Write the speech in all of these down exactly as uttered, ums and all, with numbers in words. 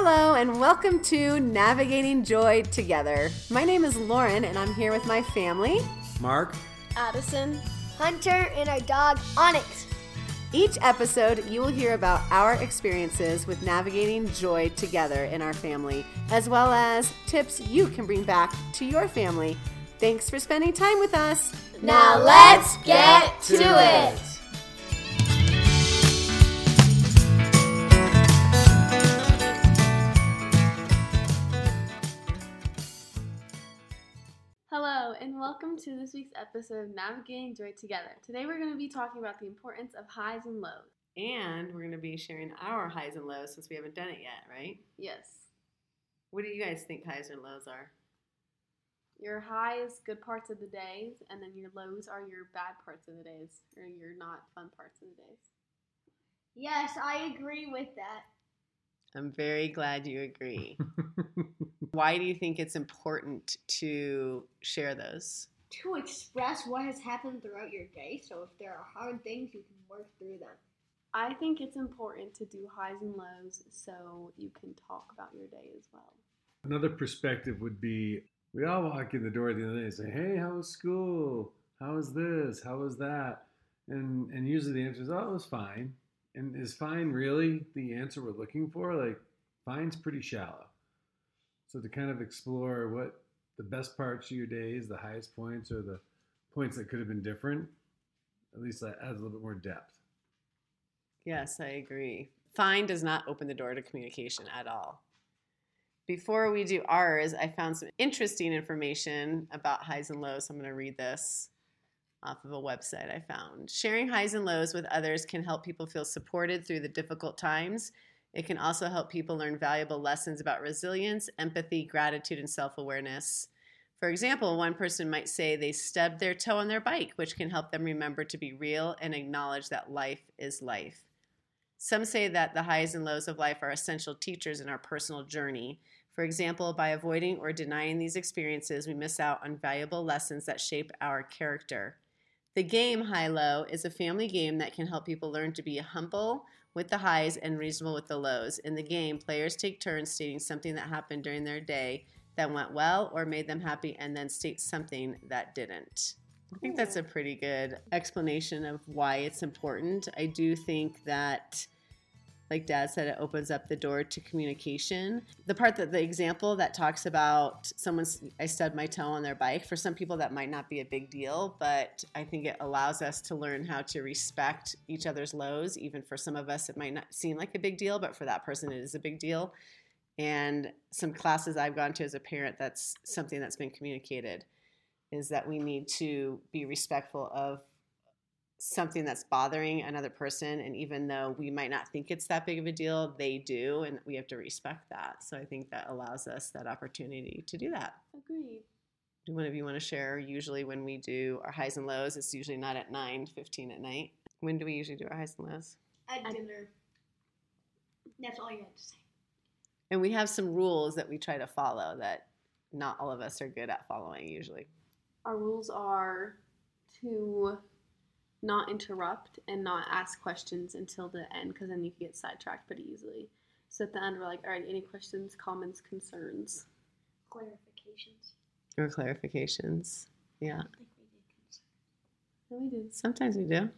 Hello and welcome to Navigating Joy Together. My name is Lauren and I'm here with my family. Mark, Addison, Hunter, and our dog Onyx. Each episode you will hear about our experiences with navigating joy together in our family, as well as tips you can bring back to your family. Thanks for spending time with us. Now let's get to it. Hello, and welcome to this week's episode of Navigating Joy Together. Today we're going to be talking about the importance of highs and lows. And we're going to be sharing our highs and lows since we haven't done it yet, right? Yes. What do you guys think highs and lows are? Your highs, good parts of the days, and then your lows are your bad parts of the days, or your not fun parts of the days. Yes, I agree with that. I'm very glad you agree. Why do you think it's important to share those? To express what has happened throughout your day, so if there are hard things, you can work through them. I think it's important to do highs and lows so you can talk about your day as well. another perspective would be, we all walk in the door at the end of the day and say, hey, how was school? How was this? How was that? And and usually the answer is, oh, it was fine. And is fine really the answer we're looking for? Like, fine's pretty shallow. So to kind of explore what the best parts of your days, the highest points, or the points that could have been different, at least that adds a little bit more depth. Yes, I agree. Fine does not open the door to communication at all. Before we do ours, I found some interesting information about highs and lows. So I'm going to read this off of a website I found. Sharing highs and lows with others can help people feel supported through the difficult times. It can also help people learn valuable lessons about resilience, empathy, gratitude, and self-awareness. For example, one person might say they stubbed their toe on their bike, which can help them remember to be real and acknowledge that life is life. Some say that the highs and lows of life are essential teachers in our personal journey. For example, by avoiding or denying these experiences, we miss out on valuable lessons that shape our character. The game High-Low is a family game that can help people learn to be humble with the highs and reasonable with the lows. In the game, players take turns stating something that happened during their day that went well or made them happy, and then state something that didn't. I think that's a pretty good explanation of why it's important. I do think that, like Dad said, it opens up the door to communication. The part that the example that talks about someone's, I stubbed my toe on their bike, for some people that might not be a big deal, but I think it allows us to learn how to respect each other's lows. Even for some of us, it might not seem like a big deal, but for that person, it is a big deal. And some classes I've gone to as a parent, that's something that's been communicated, is that we need to be respectful of something that's bothering another person, and even though we might not think it's that big of a deal, they do, and we have to respect that. So I think that allows us that opportunity to do that. Agreed. Do one of you want to share? Usually when we do our highs and lows, it's usually not at nine fifteen at night. When do we usually do our highs and lows? At dinner. That's all you have to say. And we have some rules that we try to follow that not all of us are good at following usually. Our rules are to not interrupt and not ask questions until the end, because then you can get sidetracked pretty easily. So at the end, we're like, all right, any questions, comments, concerns? Clarifications. Or clarifications. Yeah. I think we did concerns. No, we did. Sometimes we do.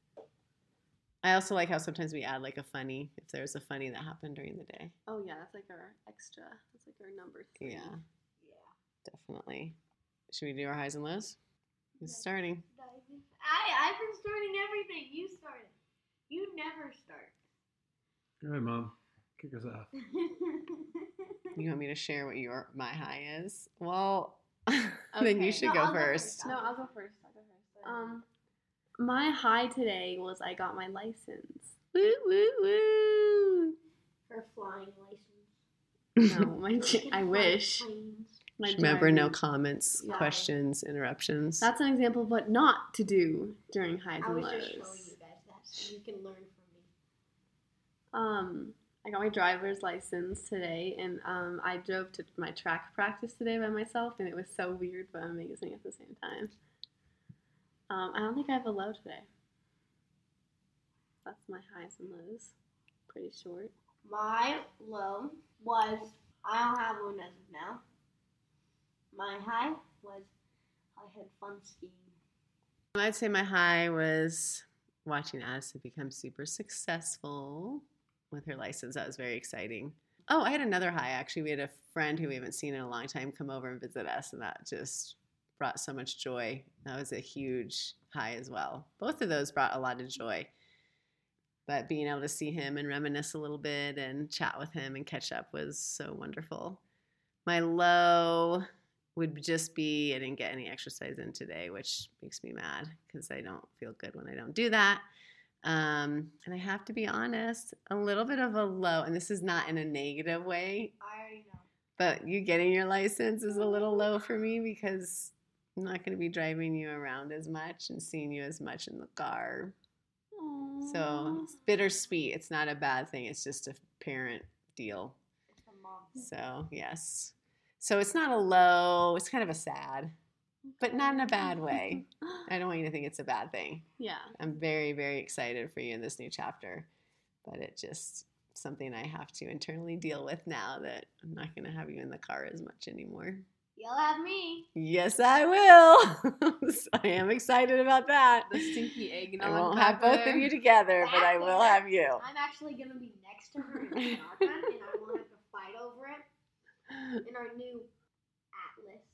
I also like how sometimes we add like a funny, if there's a funny that happened during the day. Oh, yeah, that's like our extra. That's like our number three. Yeah, Yeah. definitely. Should we do our highs and lows? It's starting. I, I've been starting everything. You started. You never start. Go ahead, Mom. Kick us off. You want me to share what your my high is? Well, then Okay. you should No, go I'll go first. first. No, I'll go first. I'll go first. Um, my high today was I got my license. Woo, woo, woo. Her flying license. No, my I wish. My Remember, no driving. comments, Yeah. questions, interruptions. That's an example of what not to do during highs I and was lows. just showing you guys that so you can learn from me. Um, I got my driver's license today, and um, I drove to my track practice today by myself, and it was so weird but amazing at the same time. Um, I don't think I have a low today. That's my highs and lows. Pretty short. My low was I don't have one as of now. My high was I had fun skiing. I'd say my high was watching Addison become super successful with her license. That was very exciting. Oh, I had another high, actually. We had a friend who we haven't seen in a long time come over and visit us, and that just brought so much joy. That was a huge high as well. Both of those brought a lot of joy. But being able to see him and reminisce a little bit and chat with him and catch up was so wonderful. My low would just be I didn't get any exercise in today, which makes me mad because I don't feel good when I don't do that. Um, and I have to be honest, a little bit of a low, and this is not in a negative way, I already know. but you getting your license is a little low for me because I'm not going to be driving you around as much and seeing you as much in the car. So it's bittersweet. It's not a bad thing. It's just a parent deal. It's a mom thing. So, yes. So it's not a low. It's kind of a sad, but not in a bad way. I don't want you to think it's a bad thing. Yeah. I'm very, very excited for you in this new chapter, but it just something I have to internally deal with now that I'm not going to have you in the car as much anymore. You'll have me. Yes, I will. So I am excited about that. The stinky eggnog. I won't back have both there. of you together, but I will have you. I'm actually gonna be next to her in the shotgun, and I won't have to fight over it in our new Atlas.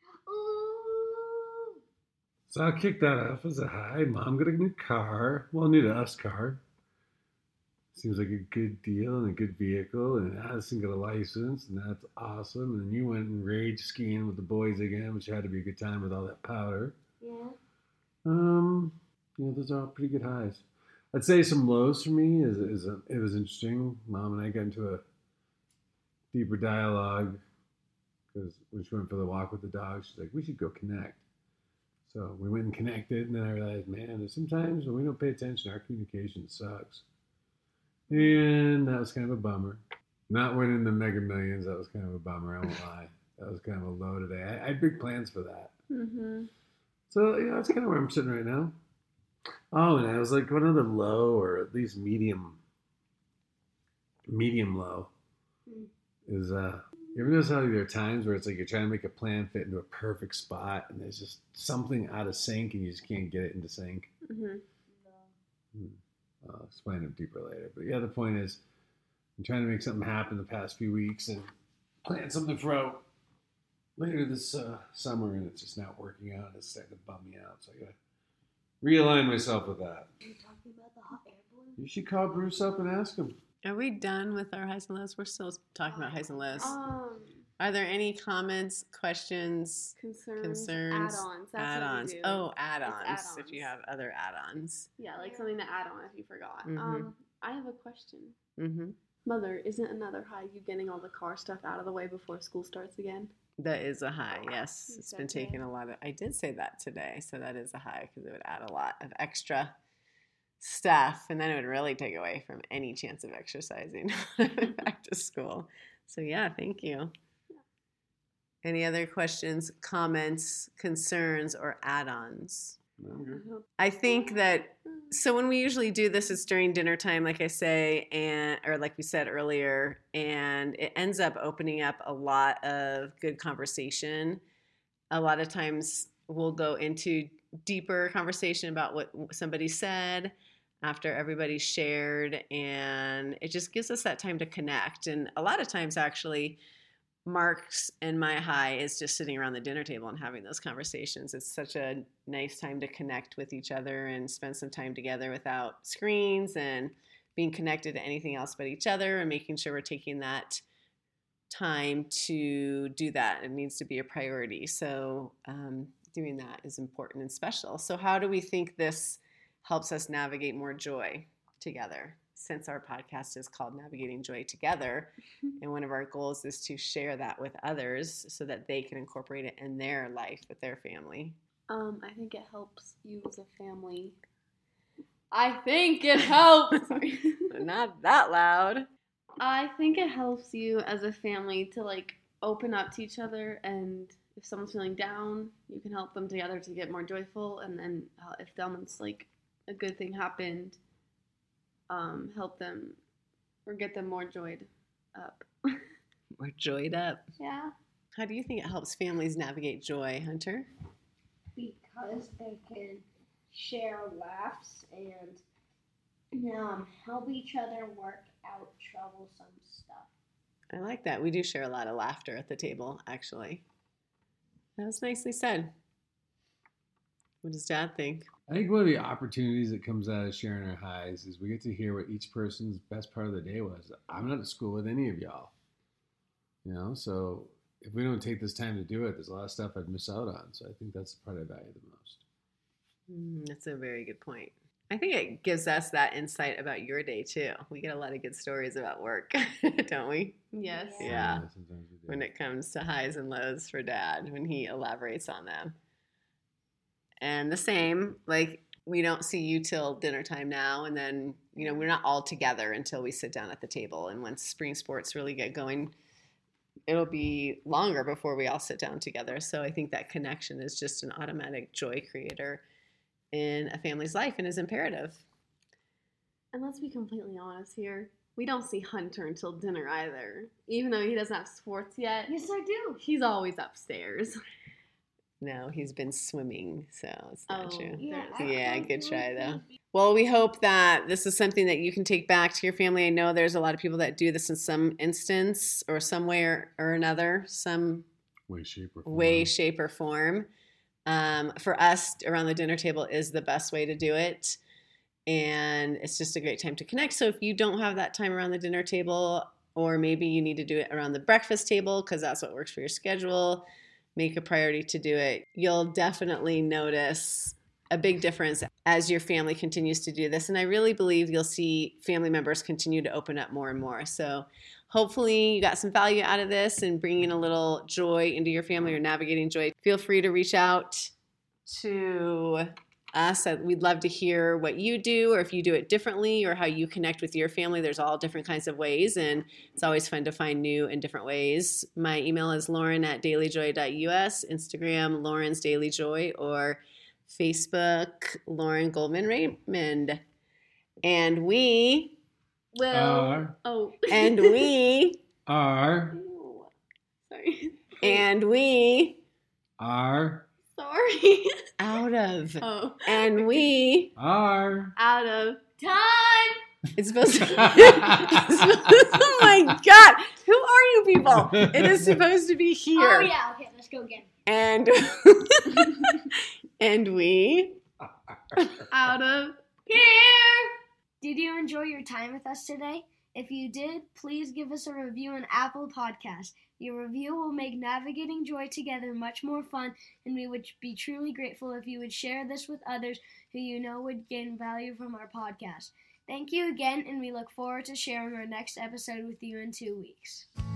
Ooh. So I'll kick that off as a high. Mom got a new car. Well, new to us car. Seems like a good deal and a good vehicle. And Addison got a license, and that's awesome. And then you went and rage skiing with the boys again, which had to be a good time with all that powder. Yeah. Um, yeah, those are all pretty good highs. I'd say some lows for me is is a, it was interesting. Mom and I got into a deeper dialogue because when she went for the walk with the dog, she's like, "We should go connect." So we went and connected, and then I realized, man, there's sometimes when we don't pay attention, our communication sucks. And that was kind of a bummer. Not winning the Mega Millions, that was kind of a bummer, I won't lie. That was kind of a low today. I, I had big plans for that. Mm-hmm. So, yeah, that's kind of where I'm sitting right now. Oh, and I was like, one other low, or at least medium, medium low, Hmm. is, uh, you ever notice how there are times where it's like you're trying to make a plan fit into a perfect spot, and there's just something out of sync, and you just can't get it into sync? Mm-hmm. No. I'll explain it deeper later. But yeah, the point is, I'm trying to make something happen the past few weeks and plan something for out later this uh, summer, and it's just not working out. It's starting to bum me out. So I got to realign myself with that. Are you talking about the hot air balloon? You should call Bruce up and ask him. Are we done with our highs and lows? We're still talking about highs and lows. Um, Are there any comments, questions, concerns, concerns, add-ons. That's add-ons? What we do. Oh, add-ons, add-ons. if you have other add-ons. Yeah, like something to add on if you forgot. Mhm. Um, I have a question. Mm-hmm. Mother, isn't another high you getting all the car stuff out of the way before school starts again? That is a high, yes. You It's said been taking that. a lot of, I did say that today, so that is a high because it would add a lot of extra stuff, and then it would really take away from any chance of exercising back to school. So yeah, thank you. Any other questions, comments, concerns, or add-ons? I think that, so when we usually do this, it's during dinner time, like I say, and or like we said earlier, and it ends up opening up a lot of good conversation. A lot of times we'll go into deeper conversation about what somebody said after everybody's shared, and it just gives us that time to connect. And a lot of times, actually, Mark's and my high is just sitting around the dinner table and having those conversations. It's such a nice time to connect with each other and spend some time together without screens and being connected to anything else but each other, and making sure we're taking that time to do that. It needs to be a priority. So um, doing that is important and special. So how do we think this helps us navigate more joy together? Since our podcast is called Navigating Joy Together, and one of our goals is to share that with others so that they can incorporate it in their life with their family. Um, I think it helps you as a family. I think it helps. Sorry. Not that loud. I think it helps you as a family to like open up to each other, and if someone's feeling down, you can help them together to get more joyful. And then uh, if someone's like a good thing happened, um, help them Or get them more joyed up. We're joyed up. Yeah. How do you think it helps families navigate joy, Hunter? Because they can share laughs and um, help each other work out troublesome stuff. I like that. We do share a lot of laughter at the table, actually. That was nicely said. What does Dad think? I think one of the opportunities that comes out of sharing our highs is we get to hear what each person's best part of the day was. I'm not at school with any of y'all. You know, so if we don't take this time to do it, there's a lot of stuff I'd miss out on. So I think that's the part I value the most. Mm, that's a very good point. I think it gives us that insight about your day, too. We get a lot of good stories about work, don't we? Yes. Yeah. Yeah. Sometimes we do. When it comes to highs and lows for Dad, when he elaborates on them. And the same, like, we don't see you till dinner time now, and then, you know, we're not all together until we sit down at the table. And once spring sports really get going, it'll be longer before we all sit down together. So I think that connection is just an automatic joy creator in a family's life and is imperative. And let's be completely honest here. We don't see Hunter until dinner either. Even though he doesn't have sports yet, Yes, I do. he's always upstairs. No, he's been swimming, so it's not Oh, true. Yeah, There's- I Yeah, think good it try, would though. be- Well, we hope that this is something that you can take back to your family. I know there's a lot of people that do this in some instance or some way or, or another, some Way, shape, or form. way, shape, or form. Um, for us, around the dinner table is the best way to do it. And it's just a great time to connect. So if you don't have that time around the dinner table, or maybe you need to do it around the breakfast table because that's what works for your schedule, make a priority to do it. You'll definitely notice a big difference as your family continues to do this. And I really believe you'll see family members continue to open up more and more. So hopefully you got some value out of this and bringing a little joy into your family or navigating joy. Feel free to reach out to us. We'd love to hear what you do, or if you do it differently, or how you connect with your family. There's all different kinds of ways, and it's always fun to find new and different ways. My email is lauren at dailyjoy dot u s, Instagram Lauren's Daily Joy, or Facebook Lauren Goldman Raymond. And we Will. Are, Oh. and we are, Ew. Sorry. and we are, Sorry. out of Oh. and we are. Out of Time! it's supposed to it's supposed- oh my god, who are you people? It is supposed to be here. Oh, yeah. Okay, let's go again. And and we out of Here! Did you enjoy your time with us today? If you did, please give us a review on Apple Podcasts. Your review will make navigating joy together much more fun, and we would be truly grateful if you would share this with others who you know would gain value from our podcast. Thank you again, and we look forward to sharing our next episode with you in two weeks.